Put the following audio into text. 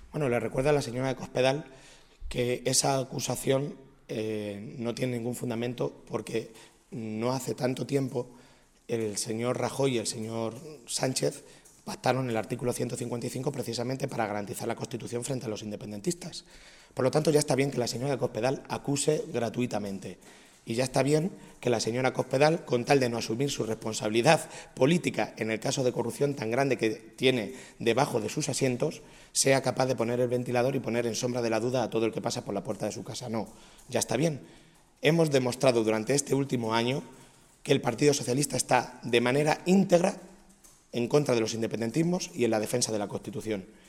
Bueno, le recuerda a la señora de Cospedal que esa acusación no tiene ningún fundamento porque no hace tanto tiempo el señor Rajoy y el señor Sánchez pactaron el artículo 155 precisamente para garantizar la Constitución frente a los independentistas. Por lo tanto, ya está bien que la señora de Cospedal acuse gratuitamente. Y ya está bien que la señora Cospedal, con tal de no asumir su responsabilidad política en el caso de corrupción tan grande que tiene debajo de sus asientos, sea capaz de poner el ventilador y poner en sombra de la duda a todo el que pasa por la puerta de su casa. No, ya está bien. Hemos demostrado durante este último año que el Partido Socialista está de manera íntegra en contra de los independentismos y en la defensa de la Constitución.